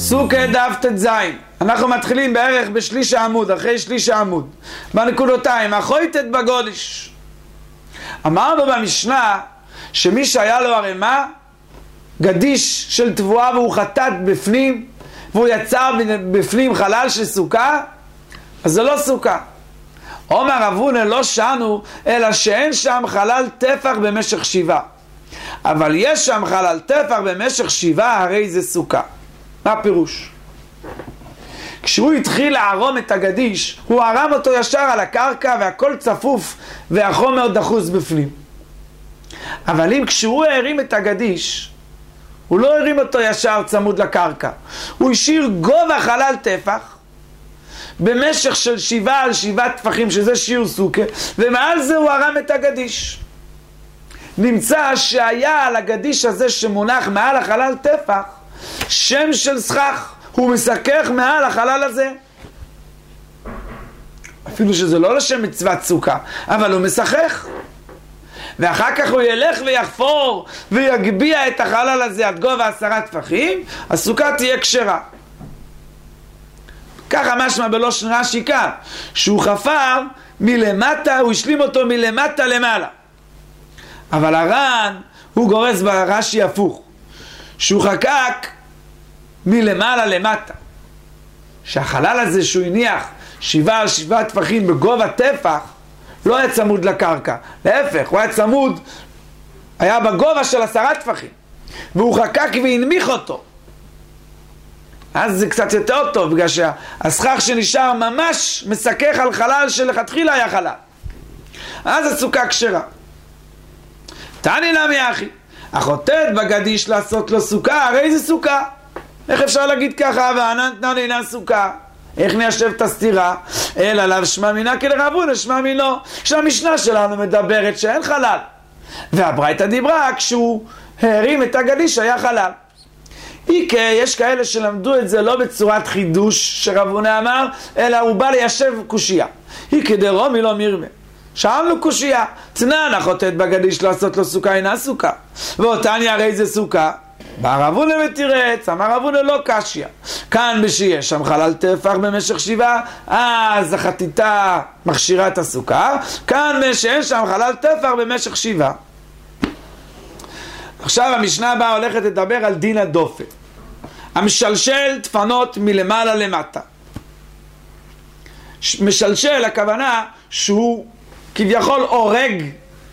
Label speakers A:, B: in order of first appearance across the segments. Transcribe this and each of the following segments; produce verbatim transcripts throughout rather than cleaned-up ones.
A: סוכה דף תז. אנחנו מתחילים בערך בשליש העמוד, אחרי שליש העמוד. בנקודותיים, החויטת בגודש. אמרנו במשנה שמי שהיה לו הרמה, גדיש של תבואה והוא חטאת בפנים, והוא יצר בפנים חלל של סוכה, אז זה לא סוכה. אומר רב הונא לא שנו, אלא שאין שם חלל טפח במשך שבעה. אבל יש שם חלל טפח במשך שבעה, הרי זה סוכה. מה הפירוש? כשהוא התחיל לערום את הגדיש, הוא ערם אותו ישר על הקרקע והכל צפוף והחומר דחוס בפנים. אבל אם כשהוא הרים את הגדיש, הוא לא הרים אותו ישר צמוד לקרקע, הוא השאיר גובה חלל טפח במשך של שבעה על שבעה טפחים, שזה שיעור סוכה, ומעל זה הוא ערם את הגדיש. נמצא שהיה על הגדיש הזה שמונח מעל החלל טפח שם של סכך, הוא מסכך מעל החלל הזה, אפילו שזה לא לשם מצוות סוכה, אבל הוא משחך, ואחר כך הוא ילך ויחפור ויגביע את החלל הזה עד גובה עשרה טפחים, הסוכה תהיה כשרה. ככה משמע בלושן רש"י כאן, שהוא חפר מלמטה, הוא השלים אותו מלמטה למעלה. אבל הר"ן הוא גורס ברש"י הפוך, שהוא חקק מלמעלה למטה, שהחלל הזה שהוא הניח שבעה על שבעה טפחים בגובה טפח לא היה צמוד לקרקע, להפך, הוא היה צמוד, היה בגובה של עשרה טפחים, והוא חקק והנמיך אותו. אז זה קצת יותר טוב, בגלל שהסכך שנשאר ממש מסכך על חלל שלכתחילה היה חלל, אז הסוכה כשרה. תני נמי אחי, החוטאת בגדיש לעשות לו סוכה, הרי זה סוכה. איך אפשר להגיד ככה, וענן תנן אינה סוכה? איך ניישב את הסתירה? אלא לאו שמע מינה כלרב הונא שמע מינו, שהמשנה שלנו מדברת שאין חלל, והברייתא דיברה כשהוא הרים את הגדיש היה חלל. איקה, יש כאלה שלמדו את זה לא בצורת חידוש שרב הונא אמר, אלא הוא בא ליישב קושייה. איקה דרומי לא מירמה, שאלנו קושייה, תנן החוטאת בגדיש לעשות לו סוכה אינה סוכה, ואותני הרי זה סוכה. בא רב הונא ותירץ, אמר רב הונא לא קשיא, כאן בשיש שם חלל טפח במשך שבעה, אז החטיטה מכשירה את הסוכה, כאן שאין שם חלל טפח במשך שבעה. עכשיו המשנה הבאה הולכת לדבר על דין הדופן, המשלשל דפנות מלמעלה למטה. משלשל, הכוונה שהוא כביכול הורג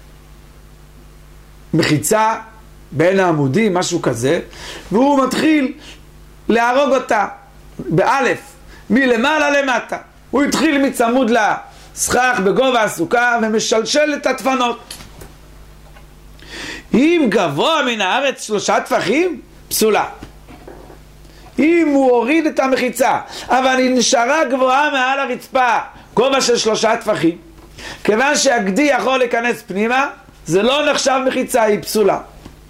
A: מחיצה בין העמודים, משהו כזה, והוא מתחיל להרוג אותה באלף, מלמעלה למטה. הוא התחיל מצמוד לסכך בגובה הסוכה ומשלשל את הדפנות. אם גבוה מן הארץ שלושה טפחים, פסולה. אם הוא הוריד את המחיצה, אבל היא נשארה גבוהה מעל הרצפה, גובה של שלושה טפחים, כיוון שהגדי יכול להיכנס פנימה, זה לא נחשב מחיצה, היא פסולה.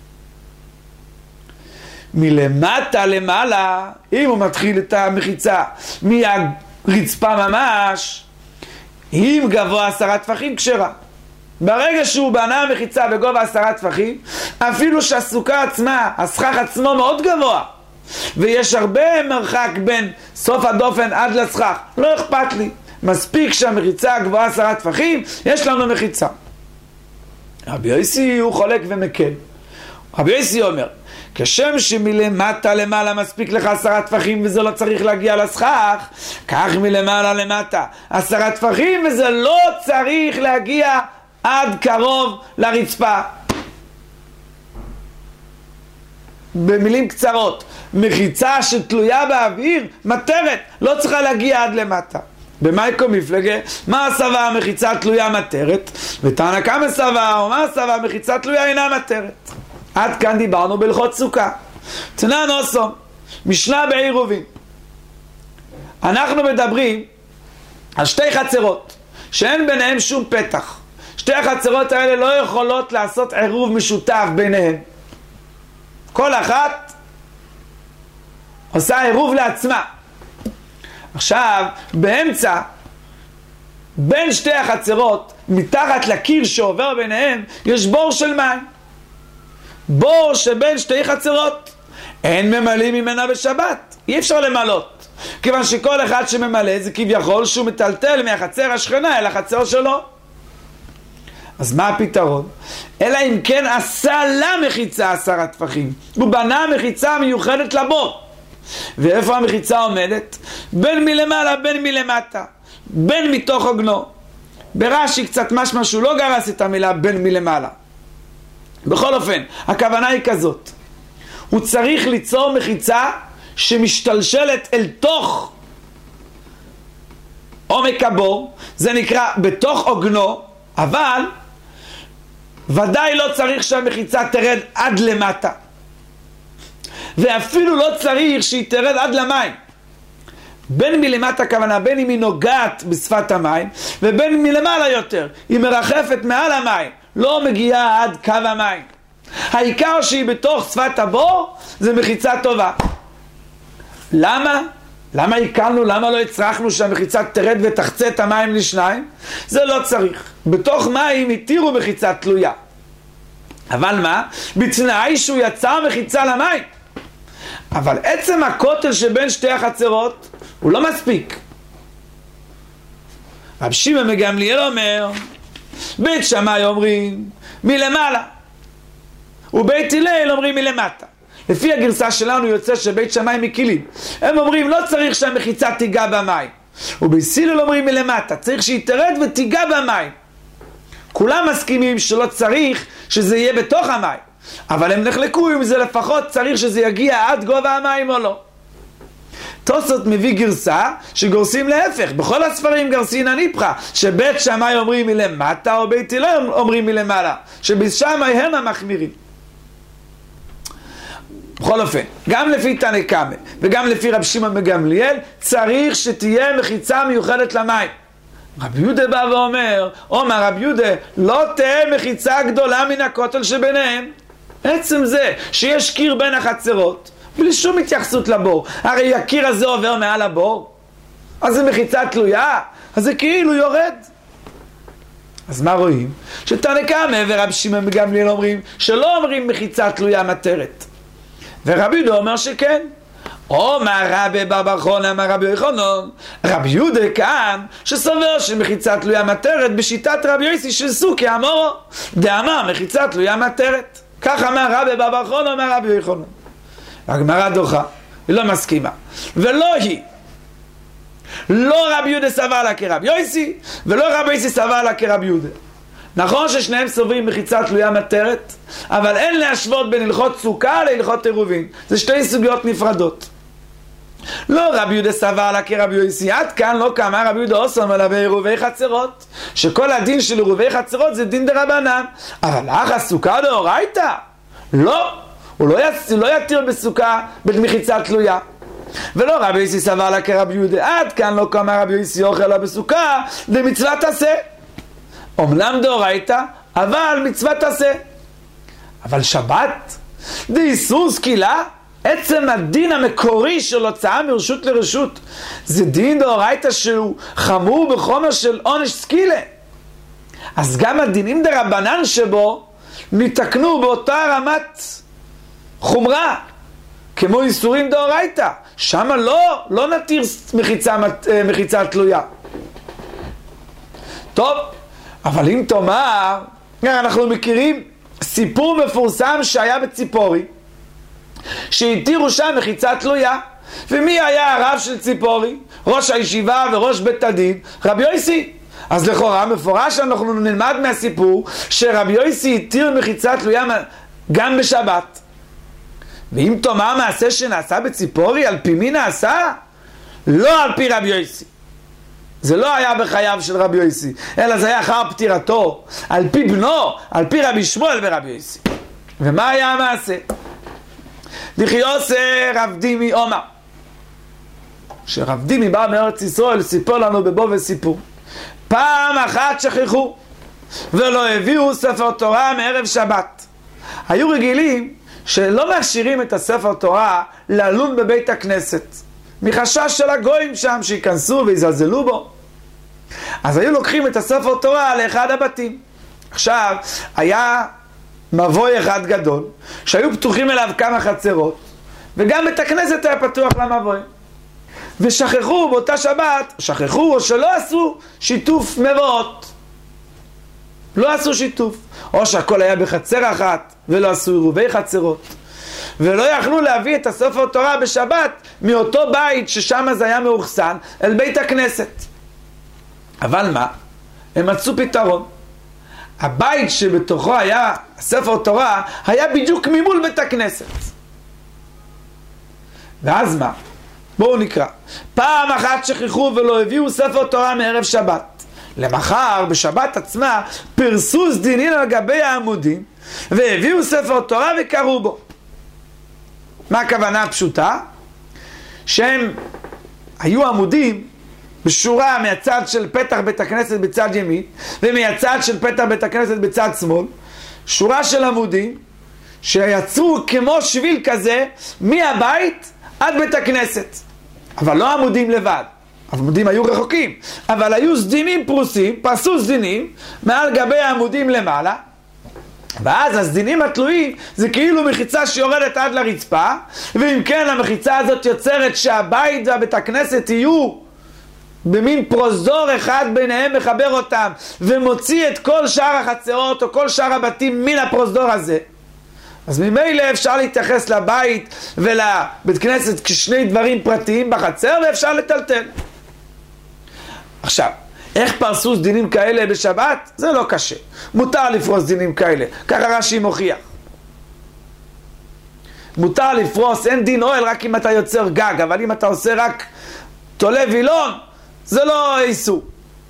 A: מלמטה למעלה, אם הוא מתחיל את המחיצה מהרצפה ממש, אם גבוה עשרה טפחים כשרה. ברגע שהוא בנה מחיצה בגובה עשרה טפחים, אפילו שהסוכה עצמה, הסכך עצמו מאוד גבוה, ויש הרבה מרחק בין סוף הדופן עד לסכך, לא אכפת לי, מספיק שהמחיצה גבוהה עשרה טפחים, יש לנו מחיצה. רבי יוסי הוא חולק ומקל. רבי יוסי אומר, כשם שמלמטה למעלה מספיק לך עשרה טפחים וזה לא צריך להגיע לסכך, כך מלמעלה למטה עשרה טפחים וזה לא צריך להגיע עד קרוב לרצפה. במילים קצרות, מחיצה שתלויה באוויר, מטרת, לא צריכה להגיע עד למטה. במייקו מפלגה, מה הסבה המחיצה תלויה מטרת? ותנא קמא סבר, ומה הסבה המחיצה תלויה אינה מטרת? עד כאן דיברנו בהלכות סוכה. תנן אוסום, משנה בעירובין. אנחנו מדברים על שתי חצרות שאין ביניהם שום פתח. שתי החצרות האלה לא יכולות לעשות עירוב משותף ביניהם. כל אחת עושה עירוב לעצמה. עכשיו, באמצע, בין שתי החצרות, מתחת לקיר שעובר ביניהם, יש בור של מים. בור שבין שתי חצרות. אין ממלאים ממנה בשבת, אי אפשר למלות, כיוון שכל אחד שממלא זה כביכול שהוא מטלטל מהחצר השכנה אל החצר שלו. אז מה הפתרון? אלא אם כן עשה לה מחיצה עשרה טפחים, הוא בנה מחיצה מיוחדת לבור. ואיפה המחיצה עומדת? בין מלמעלה בין מלמטה, בין מתוך עוגנו. ברש"י קצת משמע שהוא לא גרס את המילה בין מלמעלה. בכל אופן, הכוונה היא כזאת, הוא צריך ליצור מחיצה שמשתלשלת אל תוך עומק הבור, זה נקרא בתוך עוגנו, אבל ודאי לא צריך שהמחיצה תרד עד למטה, ואפילו לא צריך שהיא תרד עד למים. בין מלמטה הכוונה בין אם היא נוגעת בשפת המים, ובין מלמעלה יותר היא מרחפת מעל המים, לא מגיעה עד קו המים. העיקר שהיא בתוך שפת הבור, זה מחיצה טובה. למה? למה עיקרנו? למה לא הצרכנו שהמחיצה תרד ותחצה את המים לשניים? זה לא צריך. בתוך מים התירו מחיצה תלויה. אבל מה? בתנאי שהוא יצר מחיצה למים. אבל עצם הכותל שבין שתי החצרות הוא לא מספיק. רב שמעון מגמליאל אומר, בית שמאי אומרים מלמעלה, ובית הלל אומרים מלמטה. לפי הגרסה שלנו יוצא שבית שמאי מקילים, הם אומרים לא צריך שהמחיצה תיגע במים, ובית הלל אומרים מלמטה, צריך שהיא תרד ותיגע במים. כולם מסכימים שלא צריך שזה יהיה בתוך המים, אבל הם נחלקו אם זה לפחות צריך שזה יגיע עד גובה המים או לא. תוספות מביא גרסה שגורסים להפך, בכל הספרים גרסין הניפחה, שבית שמאי אומרים מלמטה או בית הלל אומרים מלמעלה, שבית שמאי הם המחמירים. בכל אופן, גם לפי תנא קמא וגם לפי רב שמעון מגמליאל צריך שתהיה מחיצה מיוחדת למים. רב יהודה בא ואומר, אומר רב יהודה, לא תהיה מחיצה גדולה מן הכותל שביניהם. עצם זה שיש קיר בין החצרות בלי שום התייחסות לבור, הרי הקיר הזה עובר מעל הבור, אז זה מחיצה תלויה, אז זה כאילו יורד. אז מה רואים? שתנא קמא ורב שמעון מגמליאל אומרים שלא אומרים מחיצה תלויה מטרת, ורב יהודה אומר שכן. אומר רבי בר חון אמר רבי יוחנן, רבי יהודה כאן שסובר שמחיצה תלויה מטרת בשיטת רבי יוסי של סוכי אמורו דאמר מחיצה תלויה מטרת. כך אמר רבי בר חון אמר רבי יוחנן. הגמרא דוחה, היא לא מסכימה, ולא היא, לא רבי יהודה סבר לה כרבי יוסי ולא רבי יוסי סבר לה כרבי יהודה. נכון ששניהם סוברים מחיצה תלויה מטרת, אבל אין להשוות בין הלכות סוכה להלכות עירובין, זה שתי סוגיות נפרדות. לא רבי יהודה סבר לה כרבי יוסי, עד כאן לא קמה רבי יהודה אוסם אלא בעירובי חצרות, שכל הדין של עירובי חצרות זה דין דרבנן, אבל אך הסוכה דאורייתא לא, הוא לא, יצ... לא יתיר בסוכה במחיצה תלויה. ולא רבי יוסי סבר לה כרבי יהודה, עד כאן לא קמה רבי יוסי אוכל לה בסוכה דמצוות עשה, אומנם דאורייתא אבל מצוות עשה. אבל שבת דאיסור סקילה, עצם הדין המקורי של הוצאה מרשות לרשות זה דין דאורייתא שהוא חמור בחומר של עונש סקילה, אז גם הדינים דרבנן שבו נתקנו באותה רמת חומרה כמו איסורים דאורייתא, שמה לא, לא נתיר מחיצה, מחיצה תלויה. טוב, אבל אם תאמר, אנחנו מכירים סיפור מפורסם שהיה בציפורי שהתירו שם מחיצה תלויה, ומי היה הרב של ציפורי? ראש הישיבה וראש בית הדין רבי יוסי. אז לכאורה מפורש אנחנו נלמד מהסיפור שרבי יוסי התיר מחיצה תלויה גם בשבת. ואם תאמר מעשה שנעשה בציפורי, על פי מי נעשה? לא על פי רבי יוסי, זה לא היה בחייו של רבי יוסי, אלא זה היה אחר פטירתו, על פי בנו, על פי רבי שמואל ורבי יוסי. ומה היה המעשה? דחיוסי רב דימי אומר, שרב דימי בא מארץ ישראל, סיפור לנו בבוא וסיפור, פעם אחת שכחו ולא הביאו ספר תורה מערב שבת. היו רגילים שלא מאשרים את הספר תורה לעלון בבית הכנסת, מחשש של הגויים שם שיכנסו ויזלזלו בו. אז היו לוקחים את הספר תורה לאחד הבתים. עכשיו היה מבוי אחד גדול שהיו פתוחים אליו כמה חצרות, וגם בית הכנסת היה פתוח למבואים. ושכחו באותה שבת, שכחו או שלא עשו שיתוף מבואות. לא עשו שיתוף. או שהכל היה בחצר אחת, ולא עשו עירובי חצרות. ולא יכלו להביא את הספר תורה בשבת מאותו בית ששם זה היה מאוחסן אל בית הכנסת. אבל מה? הם מצאו פתרון. הבית שבתוכו היה ספר תורה היה בדיוק ממול בית הכנסת. ואז מה? בואו נקרא. פעם אחת שכחו ולא הביאו ספר תורה מערב שבת. למחר בשבת עצמה פרסו סדינין על גבי העמודים והביאו ספר תורה וקראו בו. מה הכוונה הפשוטה? שהם היו עמודים בשורה מהצד של פתח בית הכנסת בצד ימין ומהצד של פתח בית הכנסת בצד שמאל, שורה של עמודים שיצרו כמו שביל כזה מהבית עד בית הכנסת, אבל לא עמודים לבד, העמודים היו רחוקים, אבל היו סדינים פרוסים, פרסו סדינים מעל גבי העמודים למעלה, ואז הסדינים התלויים זה כאילו מחיצה שיורדת עד לרצפה, ואם כן המחיצה הזאת יוצרת שהבית והבית הכנסת יהיו במין פרוזדור אחד ביניהם, מחבר אותם ומוציא את כל שאר החצרות או כל שאר הבתים מן הפרוזדור הזה. אז ממילא אפשר להתייחס לבית ולבית כנסת כשני דברים פרטיים בחצר, ואפשר לטלטל. עכשיו, איך פרסו סדינים כאלה בשבת? זה לא קשה. מותר לפרוס סדינים כאלה. ככה רש"י מוכיח. מותר לפרוס, אין דין אוהל רק אם אתה יוצר גג, אבל אם אתה עושה רק תולה וילון, זה לא איסור.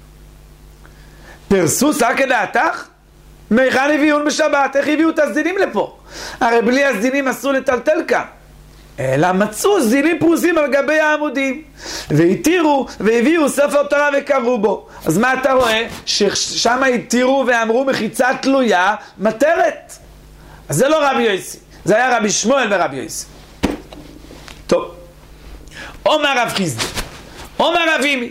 A: פרסו סקא דעתך? מהיכן הביאון בשבת? איך הביאו את הסדינים לפה? הרי בלי הסדינים אסור לטלטל כאן. אלא מצאו סדינים פרוסים על גבי העמודים, והתירו והביאו ספר תורה וקראו בו. אז מה אתה רואה? ששם התירו ואמרו מחיצה תלויה מטרת. אז זה לא רבי יוסי, זה היה רבי שמואל ורבי יוסי. טוב, אומר רב חיסדא, אומר רב אימי,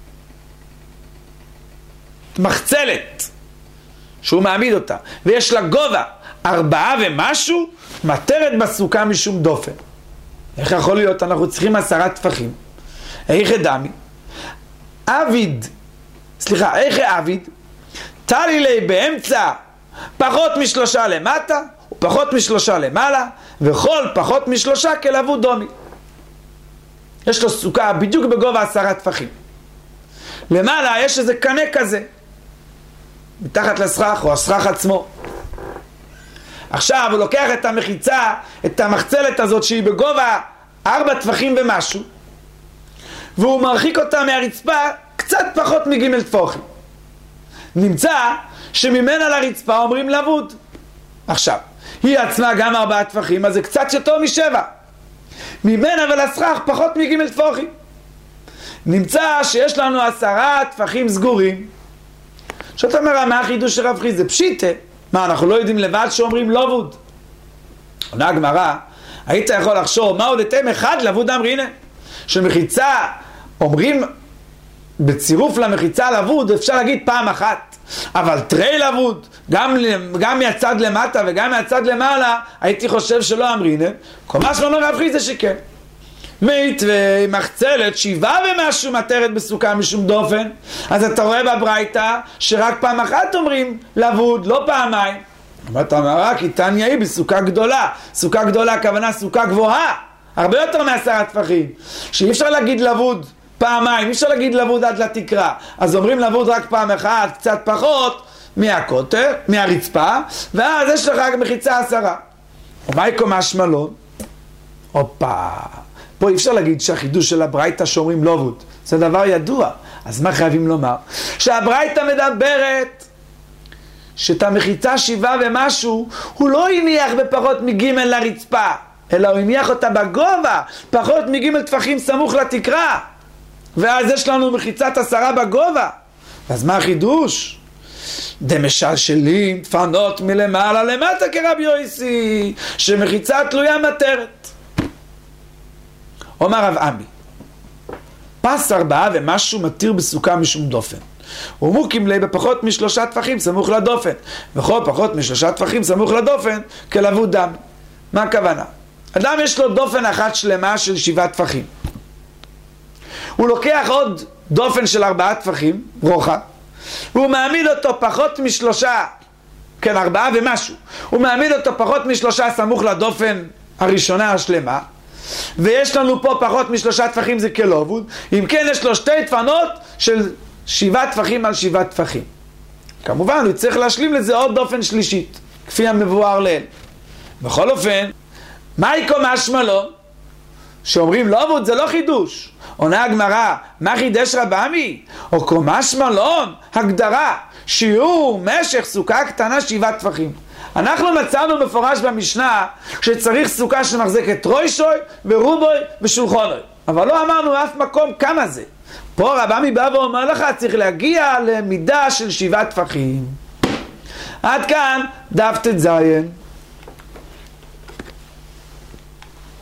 A: מחצלת שהוא מעמיד אותה ויש לה גובה ארבעה ומשהו, מטרת בסוכה משום דופן. איך יכול להיות? אנחנו צריכים עשרה טפחים. איך דמי? אביד, סליחה, איך אביד? תלי לי באמצע פחות משלושה למטה ופחות משלושה למעלה, וכל פחות משלושה כלבוד דומי. יש לו סוכה בדיוק בגובה עשרה טפחים. למעלה יש איזה קנה כזה מתחת לסכך או הסכך עצמו. עכשיו הוא לוקח את המחיצה, את המחצלת הזאת שהיא בגובה ארבע טפחים ומשהו, והוא מרחיק אותה מהרצפה קצת פחות מגימל טפוחים. נמצא שממנה לרצפה אומרים לבוד. עכשיו, היא עצמה גם ארבעה טפחים, אז זה קצת יותר משבע. ממנה ולסכך פחות מגימל טפוחים. נמצא שיש לנו עשרה טפחים סגורים. שאתה אומר, מה החידוש של רב חיסדא? זה פשיטה. מה, אנחנו לא יודעים לבד שאומרים לבוד? עונה הגמרא, היית יכול לחשוב, מהו לתם אחד לבוד אמרינא? שמחיצה, אומרים בצירוף למחיצה לבוד, אפשר להגיד פעם אחת. אבל תרי לבוד, גם, גם מהצד למטה וגם מהצד למעלה, הייתי חושב שלא אמרינא. כל מה שלא רב חיסדא שכן. מית ומחצלת שבעה ומשהו מטרת בסוכה משום דופן, אז אתה רואה בברייתא שרק פעם אחת אומרים לבוד, לא פעמיים. אמרת אמרה כי תניא היא בסוכה גדולה. סוכה גדולה הכוונה סוכה גבוהה, הרבה יותר מעשרה טפחים, שאי אפשר להגיד לבוד פעמיים, אי אפשר להגיד לבוד עד לתקרה, אז אומרים לבוד רק פעם אחת, קצת פחות מהכותל, מהרצפה, ואז יש לך מחיצה עשרה. ומה יקום השמלון? הופה, פה אי אפשר להגיד שהחידוש של הברייתא שאומרים לבוד, זה דבר ידוע. אז מה חייבים לומר? שהברייתא מדברת שאת המחיצה שבעה ומשהו הוא לא הניח בפחות מגימל לרצפה, אלא הוא הניח אותה בגובה פחות מגימל טפחים סמוך לתקרה, ואז יש לנו מחיצת עשרה בגובה. אז מה החידוש? דמשלשלים דפנות מלמעלה למטה כרבי יוסי, שמחיצה תלויה מטרת. אומר רב עמי, פס ארבעה ומשהו מתיר בסוכה משום דופן, ומוקים לי בפחות משלושה טפחים סמוך לדופן, וכל פחות משלושה טפחים סמוך לדופן כלבוד דם. מה הכוונה? אדם יש לו דופן אחת שלמה של שבעה טפחים. הוא לוקח עוד דופן של ארבעה טפחים, רוחב, והוא מעמיד אותו פחות משלושה, כן, ארבעה ומשהו. הוא מעמיד אותו פחות משלושה סמוך לדופן הראשונה השלמה, ויש לנו פה פחות משלושה טפחים, זה כלובוד. אם כן, יש לו שתי דפנות של שבעה טפחים על שבעה טפחים. כמובן, הוא צריך להשלים לזה עוד דופן שלישית, כפי המבואר לעיל. בכל אופן, מהי משמע לו? שאומרים לובוד זה לא חידוש. עונה הגמרא, מה חידש רבמי? או משמע לו, הגדרה, שיעור משך סוכה קטנה שבעה טפחים. אנחנו מצאנו מפורש במשנה שצריך סוכה שמחזקת רוישוי ורובוי ושולחונוי, אבל לא אמרנו אף מקום כמה זה. פה רבמי בא ואומר לך, צריך להגיע למידה של שבעה טפחים. עד כאן דף ט"ז.